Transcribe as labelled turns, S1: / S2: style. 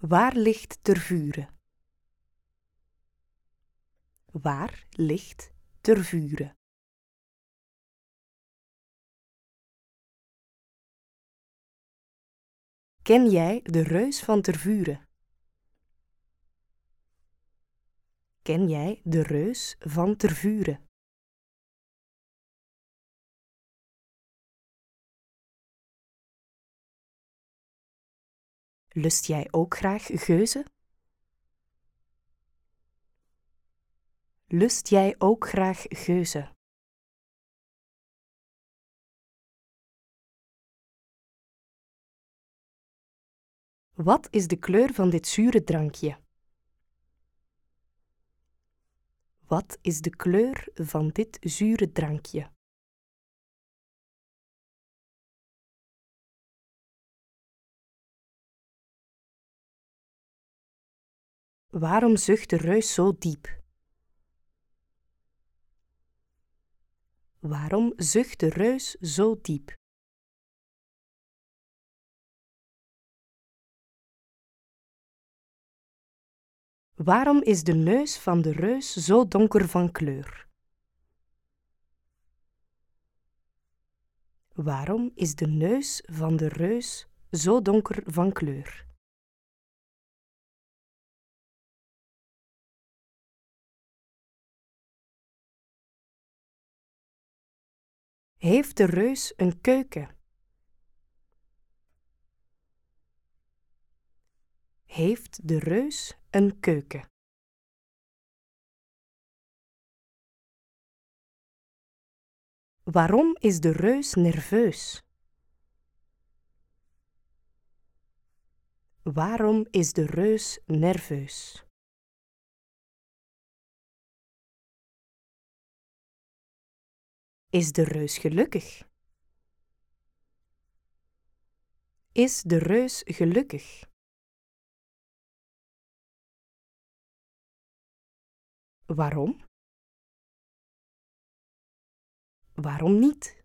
S1: Waar ligt Tervuren? Waar ligt Tervuren? Ken jij de reus van Tervuren? Ken jij de reus van Tervuren? Lust jij ook graag geuzen? Lust jij ook graag geuzen? Wat is de kleur van dit zure drankje? Wat is de kleur van dit zure drankje? Waarom zucht de reus zo diep? Waarom zucht de reus zo diep? Waarom is de neus van de reus zo donker van kleur? Waarom is de neus van de reus zo donker van kleur? Heeft de reus een keuken? Heeft de reus een keuken? Waarom is de reus nerveus? Waarom is de reus nerveus? Is de reus gelukkig? Is de reus gelukkig? Waarom? Waarom niet?